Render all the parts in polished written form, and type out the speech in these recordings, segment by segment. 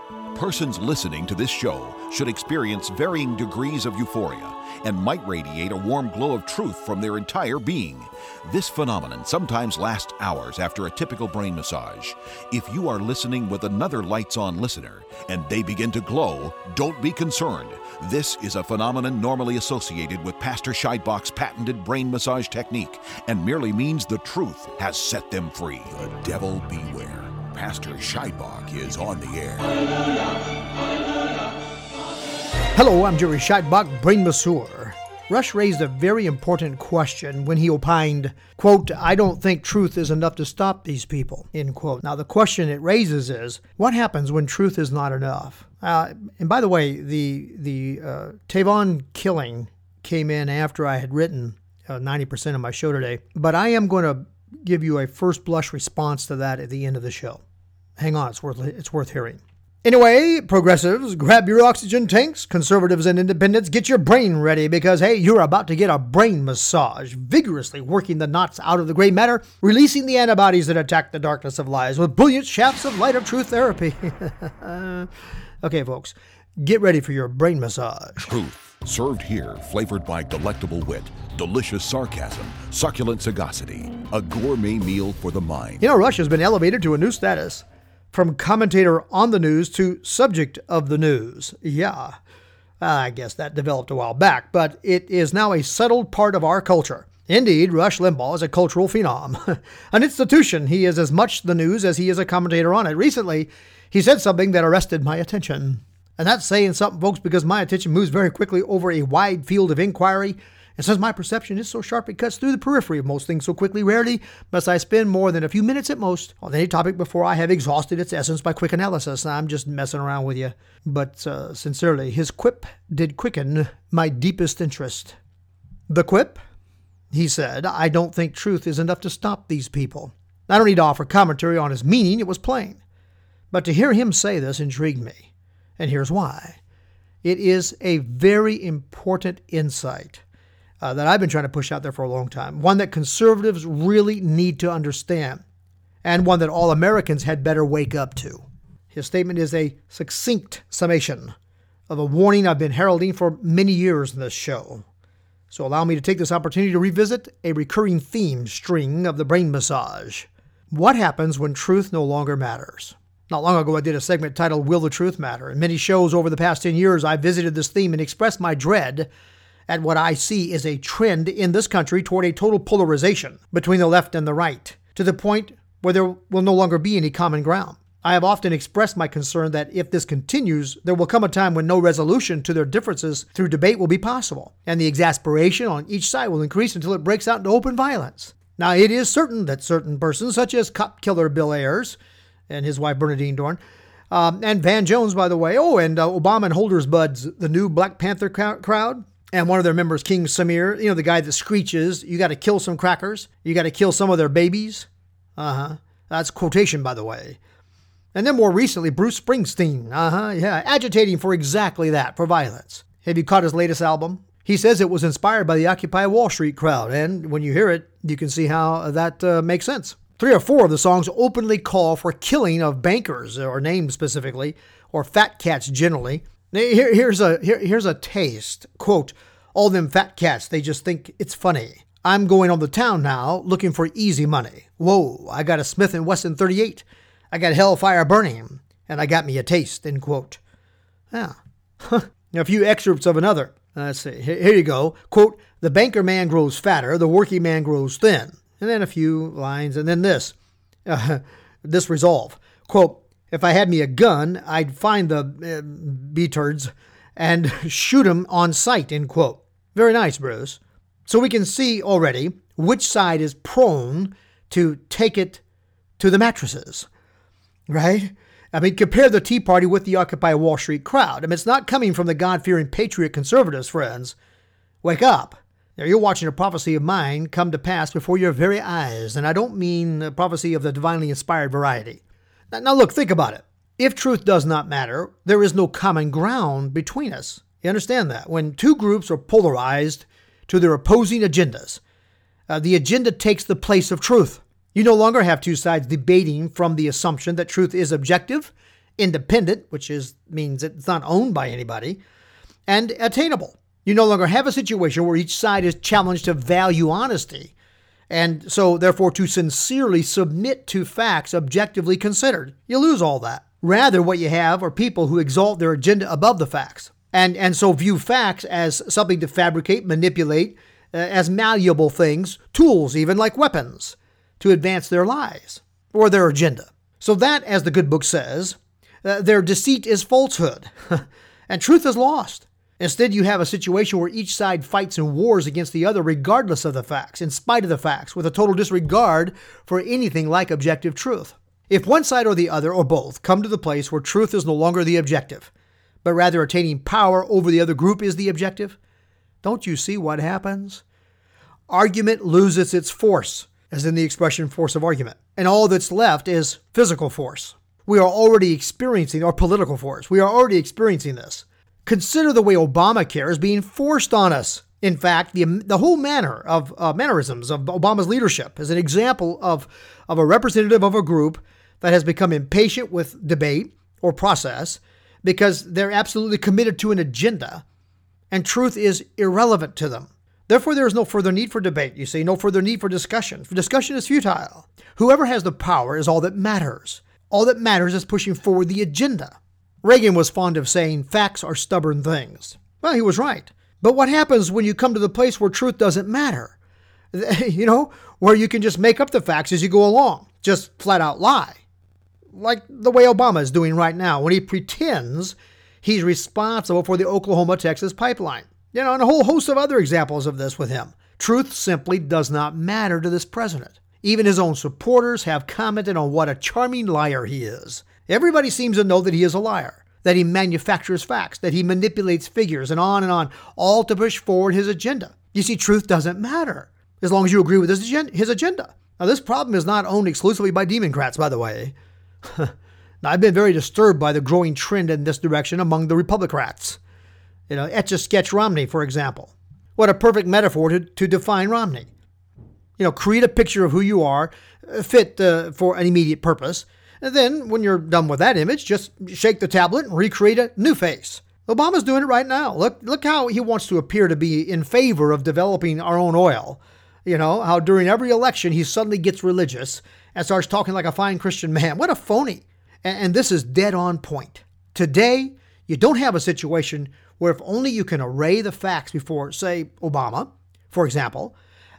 Persons listening to this show should experience varying degrees of euphoria and might radiate a warm glow of truth from their entire being. This phenomenon sometimes lasts hours after a typical brain massage. If you are listening with another lights-on listener and they begin to glow, don't be concerned. This is a phenomenon normally associated with Pastor Scheidbach's patented brain massage technique and merely means the truth has set them free. The devil beware. Pastor Scheidbach is on the air. Hello, I'm Jerry Scheidbach, brain masseur. Rush raised a very important question when he opined, quote, "I don't think truth is enough to stop these people," end quote. Now, the question it raises is, what happens when truth is not enough? And by the way, the Tavon killing came in after I had written 90% of my show today, but I am going to give you a first blush response to that at the end of the show. Hang on, it's worth hearing. Anyway, progressives, grab your oxygen tanks. Conservatives and independents, get your brain ready because, hey, you're about to get a brain massage, vigorously working the knots out of the gray matter, releasing the antibodies that attack the darkness of lies with brilliant shafts of light of truth therapy. Okay, folks, get ready for your brain massage. Truth, served here, flavored by delectable wit, delicious sarcasm, succulent sagacity, a gourmet meal for the mind. You know, Rush has been elevated to a new status. From commentator on the news to subject of the news. Yeah, I guess that developed a while back, but it is now a settled part of our culture. Indeed, Rush Limbaugh is a cultural phenom. An institution. He is as much the news as he is a commentator on it. Recently, he said something that arrested my attention. And that's saying something, folks, because my attention moves very quickly over a wide field of inquiry. And since my perception is so sharp, it cuts through the periphery of most things so quickly, rarely must I spend more than a few minutes at most on any topic before I have exhausted its essence by quick analysis. I'm just messing around with you. But sincerely, his quip did quicken my deepest interest. The quip? He said, "I don't think truth is enough to stop these people." I don't need to offer commentary on his meaning. It was plain. But to hear him say this intrigued me. And here's why. It is a very important insight that I've been trying to push out there for a long time, one that conservatives really need to understand, and one that all Americans had better wake up to. His statement is a succinct summation of a warning I've been heralding for many years in this show. So allow me to take this opportunity to revisit a recurring theme string of the brain massage. What happens when truth no longer matters? Not long ago, I did a segment titled, "Will the Truth Matter?" In many shows over the past 10 years, I visited this theme and expressed my dread at what I see is a trend in this country toward a total polarization between the left and the right, to the point where there will no longer be any common ground. I have often expressed my concern that if this continues, there will come a time when no resolution to their differences through debate will be possible, and the exasperation on each side will increase until it breaks out into open violence. Now, it is certain that certain persons, such as cop killer Bill Ayers and his wife Bernadine Dorn, and Van Jones, by the way, and Obama and Holder's buds, the new Black Panther crowd, and one of their members, King Samir, the guy that screeches, "You got to kill some crackers. You got to kill some of their babies." That's quotation, by the way. And then more recently, Bruce Springsteen. Agitating for exactly that, for violence. Have you caught his latest album? He says it was inspired by the Occupy Wall Street crowd. And when you hear it, you can see how that makes sense. 3 or 4 of the songs openly call for killing of bankers, or named specifically, or fat cats generally. Here's a taste. Quote, "All them fat cats, they just think it's funny. I'm going on the town now, looking for easy money. Whoa, I got a Smith & Wesson 38. I got Hellfire burning, and I got me a taste," end quote. Yeah. A few excerpts of another. Let's see. Here you go. Quote, "The banker man grows fatter, the working man grows thin." And then a few lines, and then this. This resolve. Quote, "If I had me a gun, I'd find the B-turds and shoot 'em on sight," end quote. Very nice, Bruce. So we can see already which side is prone to take it to the mattresses, right? I mean, compare the Tea Party with the Occupy Wall Street crowd. I mean, it's not coming from the God-fearing patriot conservatives, friends. Wake up. Now, you're watching a prophecy of mine come to pass before your very eyes, and I don't mean a prophecy of the divinely inspired variety. Now look, think about it. If truth does not matter, there is no common ground between us. You understand that? When two groups are polarized to their opposing agendas, the agenda takes the place of truth. You no longer have two sides debating from the assumption that truth is objective independent, which means it's not owned by anybody, and attainable. You no longer have a situation where each side is challenged to value honesty, and so therefore to sincerely submit to facts objectively considered. You lose all that. Rather, what you have are people who exalt their agenda above the facts, and so view facts as something to fabricate, manipulate, as malleable things, tools even like weapons, to advance their lies or their agenda. So that, as the good book says, their deceit is falsehood, and truth is lost. Instead, you have a situation where each side fights and wars against the other regardless of the facts, in spite of the facts, with a total disregard for anything like objective truth. If one side or the other, or both, come to the place where truth is no longer the objective, but rather attaining power over the other group is the objective, don't you see what happens? Argument loses its force, as in the expression force of argument, and all that's left is physical force. We are already experiencing, or political force, we are already experiencing this. Consider the way Obamacare is being forced on us. In fact, the whole mannerisms of Obama's leadership is an example of a representative of a group that has become impatient with debate or process because they're absolutely committed to an agenda, and truth is irrelevant to them. Therefore, there is no further need for debate, you see, no further need for discussion. Discussion is futile. Whoever has the power is all that matters. All that matters is pushing forward the agenda. Reagan was fond of saying facts are stubborn things. Well, he was right. But what happens when you come to the place where truth doesn't matter? You know, where you can just make up the facts as you go along, just flat out lie. Like the way Obama is doing right now when he pretends he's responsible for the Oklahoma-Texas pipeline. You know, and a whole host of other examples of this with him. Truth simply does not matter to this president. Even his own supporters have commented on what a charming liar he is. Everybody seems to know that he is a liar, that he manufactures facts, that he manipulates figures, and on, all to push forward his agenda. You see, truth doesn't matter as long as you agree with his agenda. Now, this problem is not owned exclusively by Democrats, by the way. Now, I've been very disturbed by the growing trend in this direction among the Republicrats. You know, Etch-a-Sketch Romney, for example. What a perfect metaphor to define Romney. You know, create a picture of who you are, fit for an immediate purpose, and then, when you're done with that image, just shake the tablet and recreate a new face. Obama's doing it right now. Look how he wants to appear to be in favor of developing our own oil. You know, how during every election he suddenly gets religious and starts talking like a fine Christian man. What a phony. And this is dead on point. Today, you don't have a situation where if only you can array the facts before, say, Obama, for example,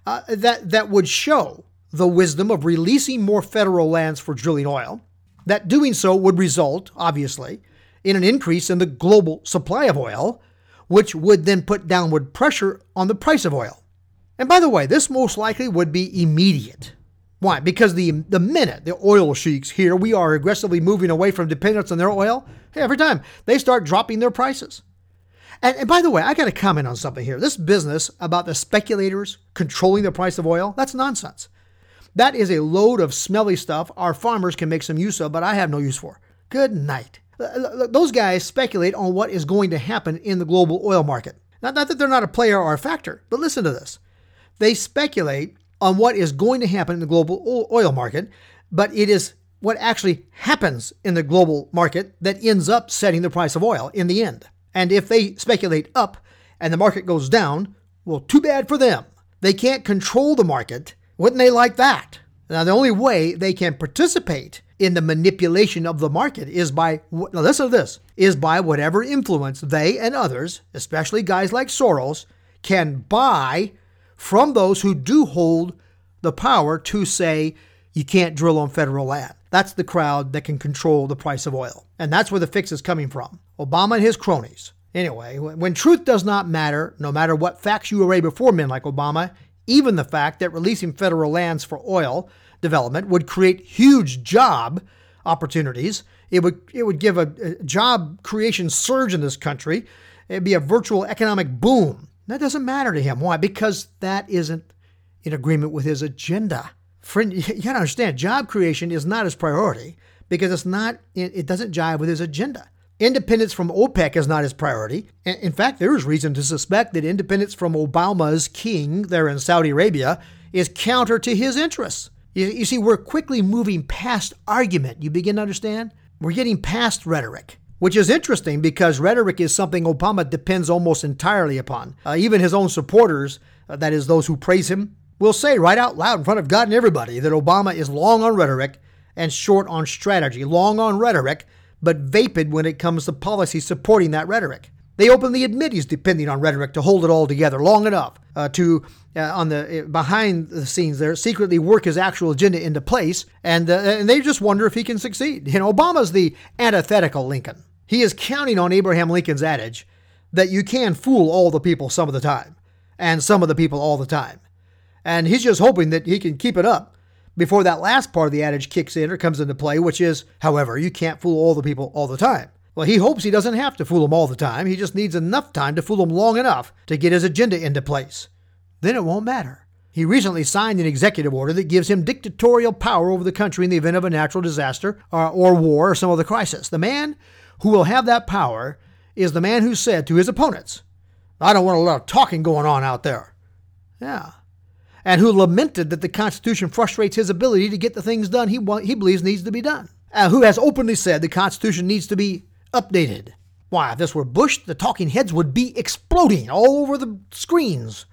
that would show the wisdom of releasing more federal lands for drilling oil, that doing so would result, obviously, in an increase in the global supply of oil, which would then put downward pressure on the price of oil. And by the way, this most likely would be immediate. Why? Because the minute the oil sheiks here, we are aggressively moving away from dependence on their oil, every time they start dropping their prices. And by the way, I got to comment on something here. This business about the speculators controlling the price of oil, that's nonsense. That is a load of smelly stuff our farmers can make some use of, but I have no use for. Good night. Those guys speculate on what is going to happen in the global oil market. Not that they're not a player or a factor, but listen to this. They speculate on what is going to happen in the global oil market, but it is what actually happens in the global market that ends up setting the price of oil in the end. And if they speculate up and the market goes down, well, too bad for them. They can't control the market. Wouldn't they like that? Now, the only way they can participate in the manipulation of the market is by, now listen to this, is by whatever influence they and others, especially guys like Soros, can buy from those who do hold the power to say you can't drill on federal land. That's the crowd that can control the price of oil. And that's where the fix is coming from. Obama and his cronies. Anyway, when truth does not matter, no matter what facts you array before men like Obama, even the fact that releasing federal lands for oil development would create huge job opportunities. It would give a job creation surge in this country. It'd be a virtual economic boom. That doesn't matter to him. Why? Because that isn't in agreement with his agenda. Friend, you gotta understand, job creation is not his priority because it doesn't jive with his agenda. Independence from OPEC is not his priority. In fact, there is reason to suspect that independence from Obama's king there in Saudi Arabia is counter to his interests. You see, we're quickly moving past argument. You begin to understand? We're getting past rhetoric, which is interesting because rhetoric is something Obama depends almost entirely upon. Even his own supporters, that is those who praise him, will say right out loud in front of God and everybody that Obama is long on rhetoric and short on strategy. Long on rhetoric, but vapid when it comes to policy supporting that rhetoric. They openly admit he's depending on rhetoric to hold it all together long enough to, on the behind the scenes there, secretly work his actual agenda into place, and they just wonder if he can succeed. Obama's the antithetical Lincoln. He is counting on Abraham Lincoln's adage that you can fool all the people some of the time, and some of the people all the time. And he's just hoping that he can keep it up before that last part of the adage kicks in or comes into play, which is, however, you can't fool all the people all the time. Well, he hopes he doesn't have to fool them all the time. He just needs enough time to fool them long enough to get his agenda into place. Then it won't matter. He recently signed an executive order that gives him dictatorial power over the country in the event of a natural disaster or war or some other crisis. The man who will have that power is the man who said to his opponents, I don't want a lot of talking going on out there. Yeah. And who lamented that the Constitution frustrates his ability to get the things done he believes needs to be done. Who has openly said the Constitution needs to be updated. Why, if this were Bush, the talking heads would be exploding all over the screens.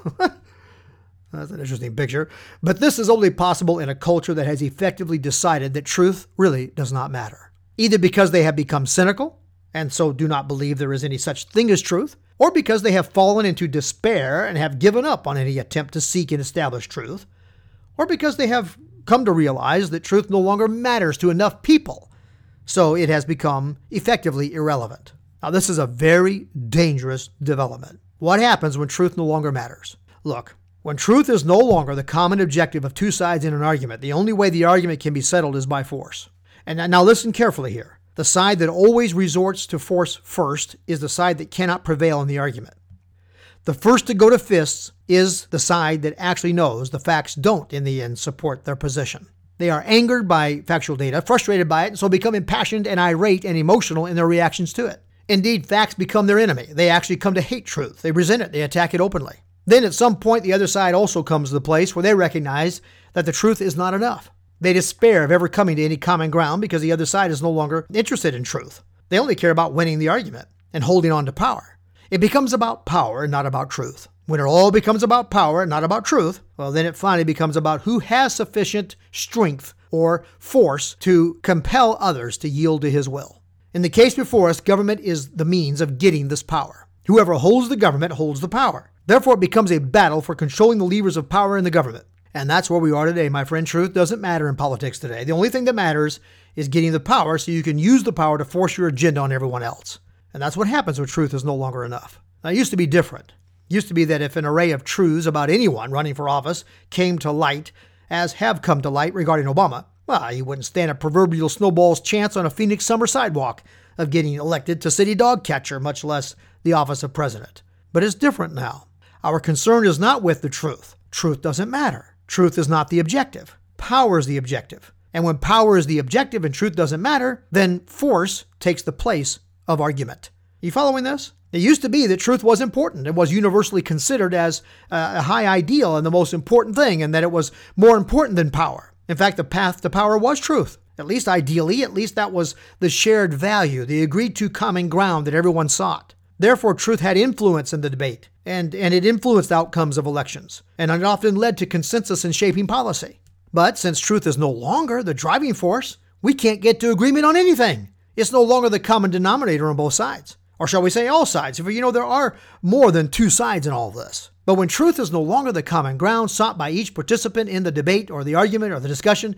That's an interesting picture. But this is only possible in a culture that has effectively decided that truth really does not matter. Either because they have become cynical, and so do not believe there is any such thing as truth, or because they have fallen into despair and have given up on any attempt to seek and establish truth, or because they have come to realize that truth no longer matters to enough people, so it has become effectively irrelevant. Now, this is a very dangerous development. What happens when truth no longer matters? Look, when truth is no longer the common objective of two sides in an argument, the only way the argument can be settled is by force. And now listen carefully here. The side that always resorts to force first is the side that cannot prevail in the argument. The first to go to fists is the side that actually knows the facts don't, in the end, support their position. They are angered by factual data, frustrated by it, and so become impassioned and irate and emotional in their reactions to it. Indeed, facts become their enemy. They actually come to hate truth. They resent it. They attack it openly. Then at some point, the other side also comes to the place where they recognize that the truth is not enough. They despair of ever coming to any common ground because the other side is no longer interested in truth. They only care about winning the argument and holding on to power. It becomes about power and not about truth. When it all becomes about power and not about truth, well, then it finally becomes about who has sufficient strength or force to compel others to yield to his will. In the case before us, government is the means of getting this power. Whoever holds the government holds the power. Therefore, it becomes a battle for controlling the levers of power in the government. And that's where we are today, my friend. Truth doesn't matter in politics today. The only thing that matters is getting the power so you can use the power to force your agenda on everyone else. And that's what happens when truth is no longer enough. Now, it used to be different. It used to be that if an array of truths about anyone running for office came to light, as have come to light regarding Obama, well, you wouldn't stand a proverbial snowball's chance on a Phoenix summer sidewalk of getting elected to city dog catcher, much less the office of president. But it's different now. Our concern is not with the truth. Truth doesn't matter. Truth is not the objective. Power is the objective. And when power is the objective and truth doesn't matter, then force takes the place of argument. You following this? It used to be that truth was important. It was universally considered as a high ideal and the most important thing, and that it was more important than power. In fact, the path to power was truth. At least ideally, at least that was the shared value, the agreed to common ground that everyone sought. Therefore, truth had influence in the debate, and it influenced outcomes of elections, and it often led to consensus in shaping policy. But since truth is no longer the driving force, we can't get to agreement on anything. It's no longer the common denominator on both sides. Or shall we say all sides? For there are more than two sides in all of this. But when truth is no longer the common ground sought by each participant in the debate or the argument or the discussion,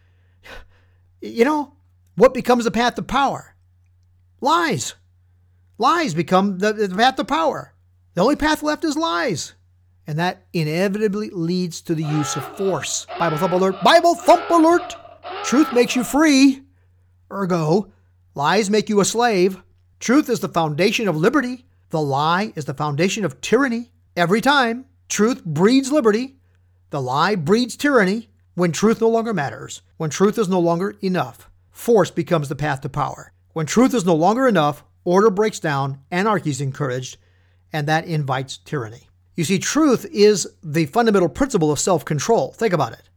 what becomes the path to power? Lies. Lies become the path to power. The only path left is lies. And that inevitably leads to the use of force. Bible thump alert. Bible thump alert. Truth makes you free. Ergo, lies make you a slave. Truth is the foundation of liberty. The lie is the foundation of tyranny. Every time, truth breeds liberty. The lie breeds tyranny. When truth no longer matters, when truth is no longer enough, force becomes the path to power. When truth is no longer enough, order breaks down, anarchy is encouraged, and that invites tyranny. You see, truth is the fundamental principle of self-control. Think about it.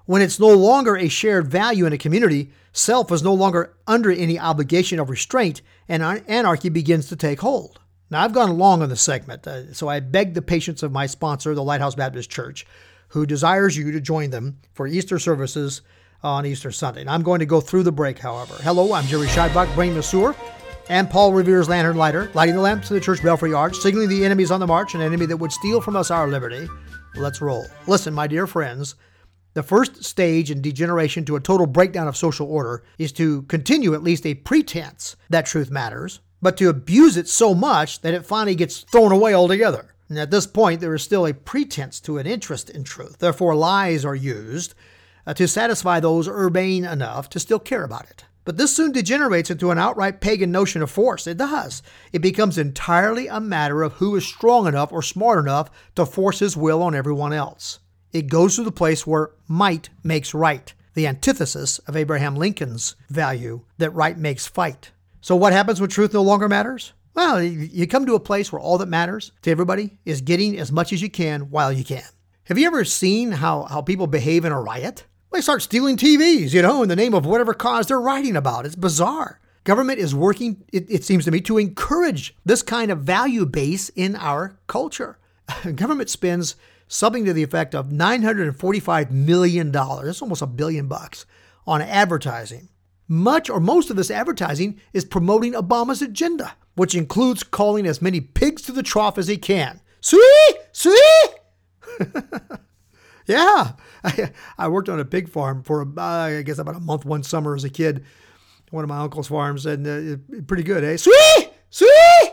When it's no longer a shared value in a community, self is no longer under any obligation of restraint, and anarchy begins to take hold. Now, I've gone long on this segment, so I beg the patience of my sponsor, the Lighthouse Baptist Church, who desires you to join them for Easter services on Easter Sunday. And I'm going to go through the break, however. Hello, I'm Jerry Scheidbach, bringing the sewer, and Paul Revere's lantern lighter, lighting the lamps in the church belfry arch, signaling the enemies on the march, an enemy that would steal from us our liberty. Let's roll. Listen, my dear friends, the first stage in degeneration to a total breakdown of social order is to continue at least a pretense that truth matters, but to abuse it so much that it finally gets thrown away altogether. And at this point, there is still a pretense to an interest in truth. Therefore, lies are used to satisfy those urbane enough to still care about it. But this soon degenerates into an outright pagan notion of force. It does. It becomes entirely a matter of who is strong enough or smart enough to force his will on everyone else. It goes to the place where might makes right, the antithesis of Abraham Lincoln's value that right makes fight. So what happens when truth no longer matters? Well, you come to a place where all that matters to everybody is getting as much as you can while you can. Have you ever seen how people behave in a riot? They start stealing TVs, in the name of whatever cause they're writing about. It's bizarre. Government is working, it seems to me, to encourage this kind of value base in our culture. Government spends something to the effect of $945 million, that's almost $1 billion, on advertising. Much or most of this advertising is promoting Obama's agenda, which includes calling as many pigs to the trough as he can. Sweet! Yeah, I worked on a pig farm for, about a month one summer as a kid. One of my uncle's farms, and pretty good, eh? Sweet!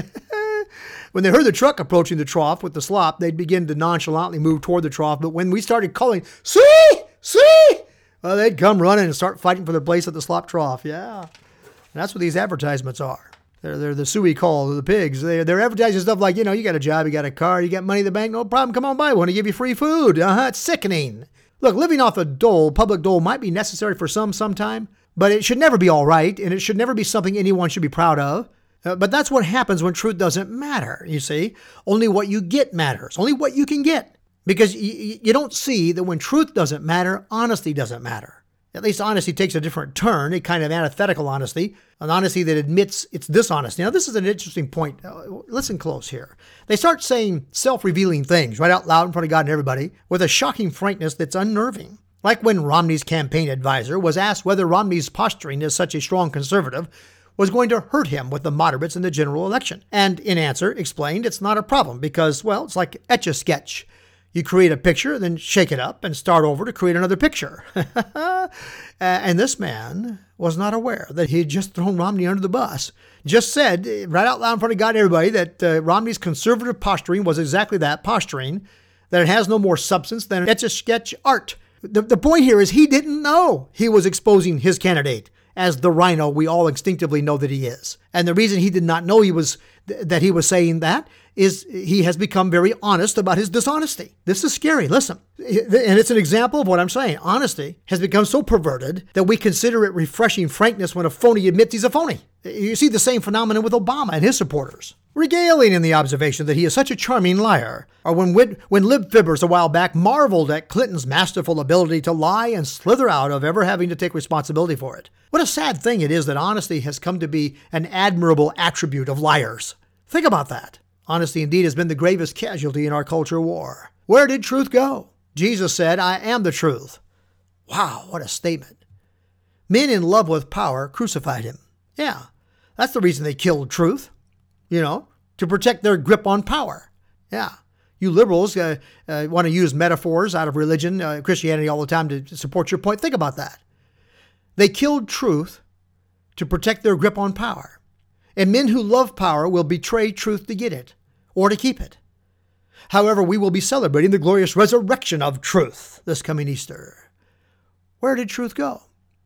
When they heard the truck approaching the trough with the slop, they'd begin to nonchalantly move toward the trough. But when we started calling, sweet! Well, they'd come running and start fighting for their place at the slop trough. Yeah, and that's what these advertisements are. They're the suey call of the pigs. They're advertising stuff like, you got a job, you got a car, you got money in the bank, no problem, come on by, want to give you free food. It's sickening. Look, living off the dole, public dole, might be necessary for sometime, but it should never be all right, and it should never be something anyone should be proud of. But that's what happens when truth doesn't matter, you see. Only what you get matters, only what you can get. Because you don't see that when truth doesn't matter, honesty doesn't matter. At least honesty takes a different turn, a kind of antithetical honesty, an honesty that admits its dishonesty. Now, this is an interesting point. Listen close here. They start saying self-revealing things right out loud in front of God and everybody with a shocking frankness that's unnerving. Like when Romney's campaign advisor was asked whether Romney's posturing as such a strong conservative was going to hurt him with the moderates in the general election. And in answer, explained it's not a problem because, well, it's like Etch-a-Sketch. You create a picture, then shake it up and start over to create another picture. And this man was not aware that he had just thrown Romney under the bus. Just said, right out loud in front of God and everybody, that Romney's conservative posturing was exactly that, posturing, that it has no more substance than Etch-a-Sketch art. The point here is he didn't know he was exposing his candidate as the rhino we all instinctively know that he is. And the reason he did not know that he was saying that is he has become very honest about his dishonesty. This is scary. Listen. And it's an example of what I'm saying. Honesty has become so perverted that we consider it refreshing frankness when a phony admits he's a phony. You see the same phenomenon with Obama and his supporters, regaling in the observation that he is such a charming liar. Or when lib-fibbers a while back marveled at Clinton's masterful ability to lie and slither out of ever having to take responsibility for it. What a sad thing it is that honesty has come to be an admirable attribute of liars. Think about that. Honesty indeed has been the gravest casualty in our culture war. Where did truth go? Jesus said, I am the truth. Wow, what a statement. Men in love with power crucified him. Yeah, that's the reason they killed truth, to protect their grip on power. Yeah, you liberals want to use metaphors out of religion, Christianity all the time to support your point. Think about that. They killed truth to protect their grip on power. And men who love power will betray truth to get it or to keep it. However, we will be celebrating the glorious resurrection of truth this coming Easter. Where did truth go?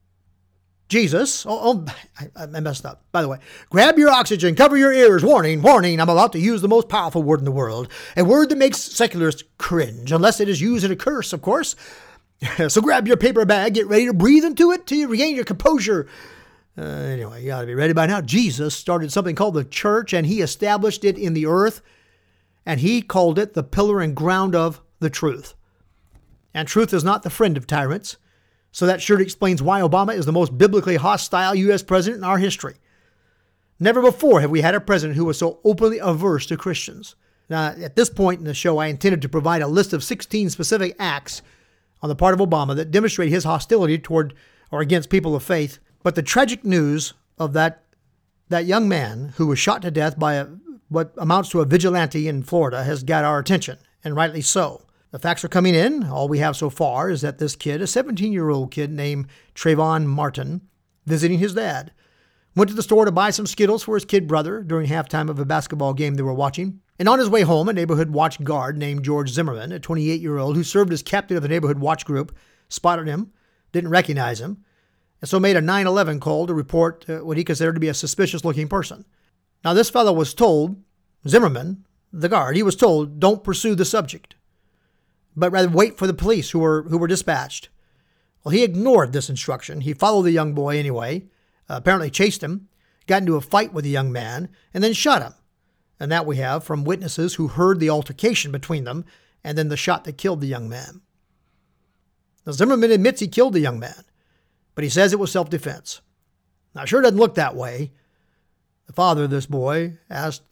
Jesus, I messed up. By the way, grab your oxygen, cover your ears. Warning, I'm about to use the most powerful word in the world. A word that makes secularists cringe, unless it is used in a curse, of course. So grab your paper bag, get ready to breathe into it till you regain your composure. Anyway, you got to be ready by now. Jesus started something called the church, and he established it in the earth, and he called it the pillar and ground of the truth. And truth is not the friend of tyrants. So that surely explains why Obama is the most biblically hostile U.S. president in our history. Never before have we had a president who was so openly averse to Christians. Now, at this point in the show, I intended to provide a list of 16 specific acts on the part of Obama that demonstrate his hostility toward or against people of faith. But the tragic news of that young man who was shot to death by what amounts to a vigilante in Florida has got our attention, and rightly so. The facts are coming in. All we have so far is that this kid, a 17-year-old kid named Trayvon Martin, visiting his dad, went to the store to buy some Skittles for his kid brother during halftime of a basketball game they were watching. And on his way home, a neighborhood watch guard named George Zimmerman, a 28-year-old who served as captain of the neighborhood watch group, spotted him, didn't recognize him, and so made a 911 call to report what he considered to be a suspicious-looking person. Now, this fellow was told, Zimmerman, the guard, he was told, don't pursue the subject, but rather wait for the police who were dispatched. Well, he ignored this instruction. He followed the young boy anyway, apparently chased him, got into a fight with the young man, and then shot him. And that we have from witnesses who heard the altercation between them and then the shot that killed the young man. Now, Zimmerman admits he killed the young man, but he says it was self-defense. Now, it sure doesn't look that way. The father of this boy asked,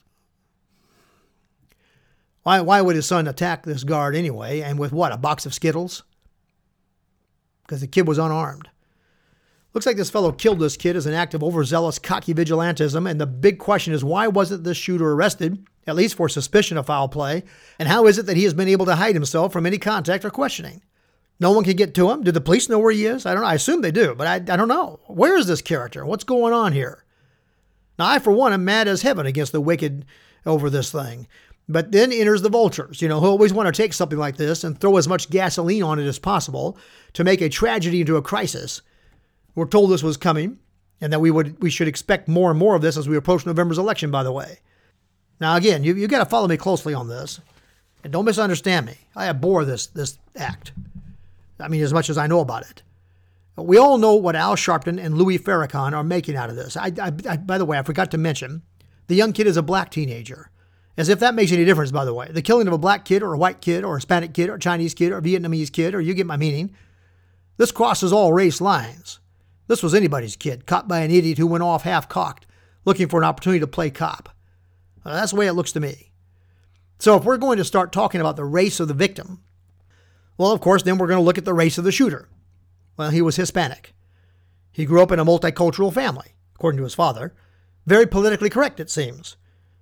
why would his son attack this guard anyway, and with what, a box of Skittles? Because the kid was unarmed. Looks like this fellow killed this kid as an act of overzealous, cocky vigilantism, and the big question is, why wasn't this shooter arrested, at least for suspicion of foul play, and how is it that he has been able to hide himself from any contact or questioning? No one can get to him? Do the police know where he is? I don't know. I assume they do, but I don't know. Where is this character? What's going on here? Now, I, for one, am mad as heaven against the wicked over this thing. But then enters the vultures, who always want to take something like this and throw as much gasoline on it as possible to make a tragedy into a crisis. We're told this was coming and that we should expect more and more of this as we approach November's election, by the way. Now, again, you got to follow me closely on this. And don't misunderstand me. I abhor this act. I mean, as much as I know about it. We all know what Al Sharpton and Louis Farrakhan are making out of this. By the way, I forgot to mention, the young kid is a black teenager. As if that makes any difference, by the way. The killing of a black kid or a white kid or a Hispanic kid or a Chinese kid or a Vietnamese kid, or you get my meaning. This crosses all race lines. This was anybody's kid, caught by an idiot who went off half-cocked, looking for an opportunity to play cop. That's the way it looks to me. So if we're going to start talking about the race of the victim, well, of course, then we're going to look at the race of the shooter. Well, he was Hispanic. He grew up in a multicultural family, according to his father. Very politically correct, it seems.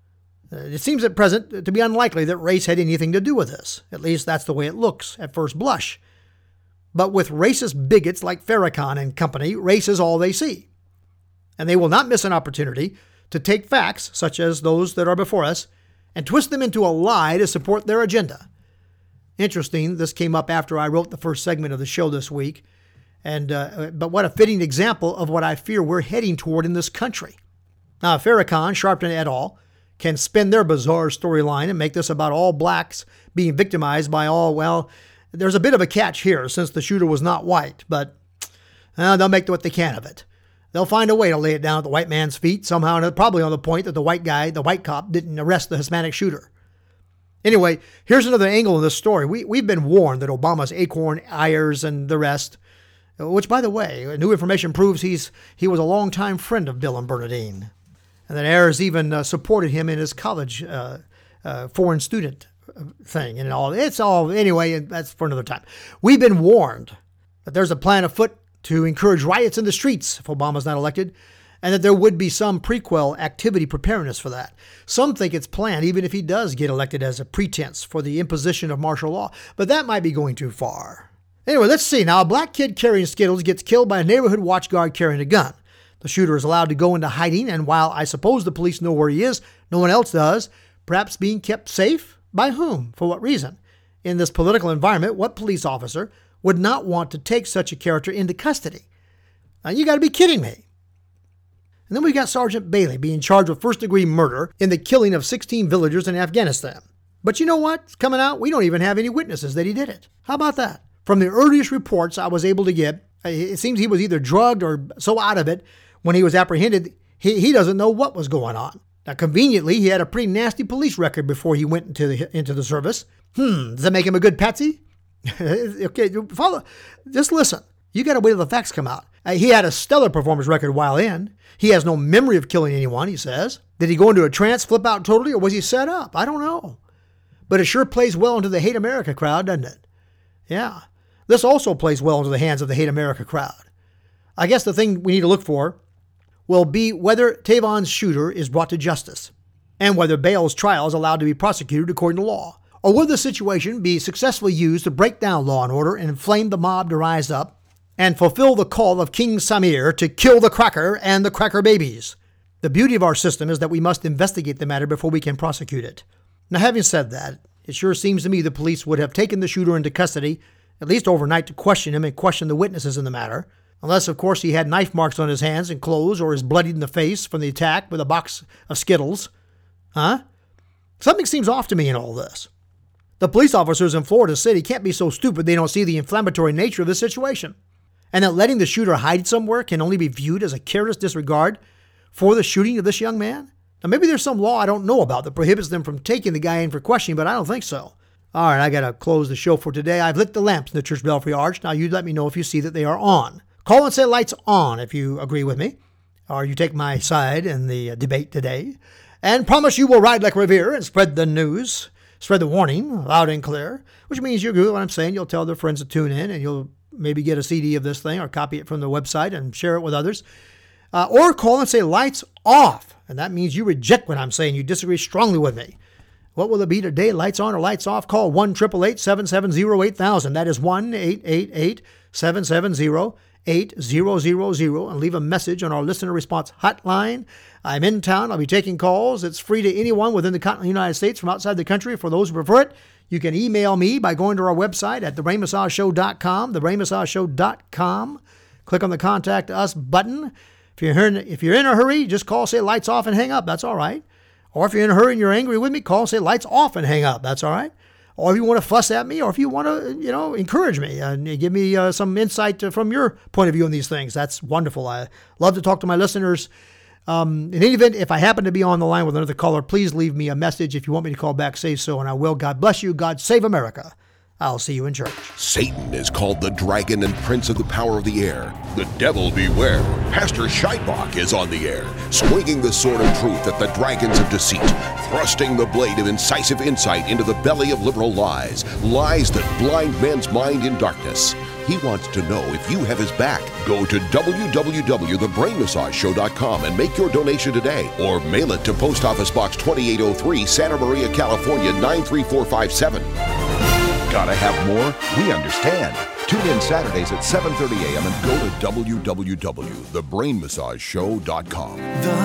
It seems at present to be unlikely that race had anything to do with this. At least that's the way it looks at first blush. But with racist bigots like Farrakhan and company, race is all they see. And they will not miss an opportunity to take facts, such as those that are before us, and twist them into a lie to support their agenda. Interesting, this came up after I wrote the first segment of the show this week. But what a fitting example of what I fear we're heading toward in this country. Now, Farrakhan, Sharpton et al. Can spin their bizarre storyline and make this about all blacks being victimized by all, well, there's a bit of a catch here since the shooter was not white, but they'll make what they can of it. They'll find a way to lay it down at the white man's feet somehow, and probably on the point that the white cop, didn't arrest the Hispanic shooter. Anyway, here's another angle in this story. We've been warned that Obama's Acorn, Ayers, and the rest, which, by the way, new information proves he was a longtime friend of Dylan Bernardine. And that Ayers even supported him in his college foreign student thing and all. It's all, anyway, that's for another time. We've been warned that there's a plan afoot to encourage riots in the streets if Obama's not elected, and that there would be some prequel activity preparedness for that. Some think it's planned, even if he does get elected, as a pretense for the imposition of martial law, but that might be going too far. Anyway, let's see. Now, a black kid carrying Skittles gets killed by a neighborhood watch guard carrying a gun. The shooter is allowed to go into hiding, and while I suppose the police know where he is, no one else does. Perhaps being kept safe? By whom? For what reason? In this political environment, what police officer would not want to take such a character into custody? Now, you got to be kidding me. And then we got Sergeant Bailey being charged with first-degree murder in the killing of 16 villagers in Afghanistan. But you know what? It's coming out, we don't even have any witnesses that he did it. How about that? From the earliest reports I was able to get, it seems he was either drugged or so out of it when he was apprehended, he doesn't know what was going on. Now, conveniently, he had a pretty nasty police record before he went into the service. Does that make him a good patsy? Okay, follow. Just listen. You got to wait till the facts come out. He had a stellar performance record while in. He has no memory of killing anyone, he says. Did he go into a trance, flip out totally, or was he set up? I don't know. But it sure plays well into the Hate America crowd, doesn't it? Yeah. This also plays well into the hands of the Hate America crowd. I guess the thing we need to look for will be whether Tavon's shooter is brought to justice and whether Bale's trial is allowed to be prosecuted according to law. Or will the situation be successfully used to break down law and order and inflame the mob to rise up and fulfill the call of King Samir to kill the cracker and the cracker babies? The beauty of our system is that we must investigate the matter before we can prosecute it. Now, having said that, it sure seems to me the police would have taken the shooter into custody, at least overnight, to question him and question the witnesses in the matter. Unless, of course, he had knife marks on his hands and clothes or is bloodied in the face from the attack with a box of Skittles. Huh? Something seems off to me in all this. The police officers in Florida City can't be so stupid they don't see the inflammatory nature of the situation, and that letting the shooter hide somewhere can only be viewed as a careless disregard for the shooting of this young man. Now, maybe there's some law I don't know about that prohibits them from taking the guy in for questioning, but I don't think so. All right, I got to close the show for today. I've lit the lamps in the church belfry arch. Now, you let me know if you see that they are on. Call and say lights on if you agree with me, or you take my side in the debate today, and promise you will ride like Revere and spread the news, spread the warning loud and clear, which means you agree with what I'm saying. You'll tell their friends to tune in, and you'll maybe get a CD of this thing or copy it from the website and share it with others. Or call and say lights off, and that means you reject what I'm saying. You disagree strongly with me. What will it be today? Lights on or lights off? Call 1-888-770-8000. That is 1-888-770-8000 and leave a message on our listener response hotline. I'm in town. I'll be taking calls. It's free to anyone within the continental United States from outside the country. For those who prefer it, you can email me by going to our website at thebrainmassageshow.com, thebrainmassageshow.com. Click on the Contact Us button. If you're in a hurry, just call, say lights off, and hang up. That's all right. Or if you're in a hurry and you're angry with me, call, say lights off, and hang up. That's all right. Or if you want to fuss at me, or if you want to, encourage me and give me some insight from your point of view on these things, that's wonderful. I love to talk to my listeners. In any event, if I happen to be on the line with another caller, please leave me a message. If you want me to call back, say so, and I will. God bless you. God save America. I'll see you in church. Satan is called the dragon and prince of the power of the air. The devil beware. Pastor Scheibach is on the air, swinging the sword of truth at the dragons of deceit, thrusting the blade of incisive insight into the belly of liberal lies, lies that blind men's mind in darkness. He wants to know if you have his back. Go to www.thebrainmassageshow.com and make your donation today, or mail it to Post Office Box 2803, Santa Maria, California 93457. Gotta have more? We understand. Tune in Saturdays at 7:30 a.m. and go to www.thebrainmassageshow.com.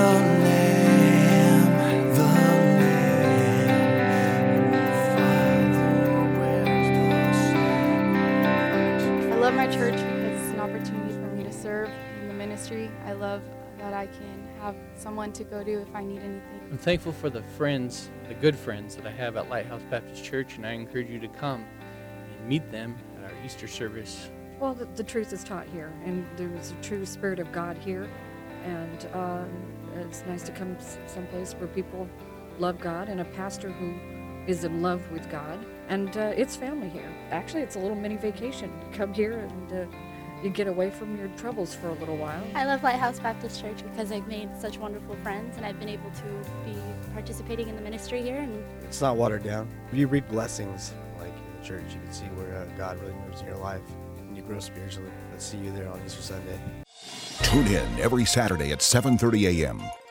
I love my church because it's an opportunity for me to serve in the ministry. I love that I can have someone to go to if I need anything. I'm thankful for the friends, the good friends that I have at Lighthouse Baptist Church, and I encourage you to come and meet them at our Easter service. Well, the truth is taught here, and there's a true Spirit of God here, and it's nice to come someplace where people love God and a pastor who is in love with God, and it's family here. Actually, it's a little mini vacation. Come here and you get away from your troubles for a little while. I love Lighthouse Baptist Church because I've made such wonderful friends, and I've been able to be participating in the ministry here. And it's not watered down. You reap blessings like in the church. You can see where God really moves in your life and you grow spiritually. Let's see you there on Easter Sunday. Tune in every Saturday at 7:30 a.m.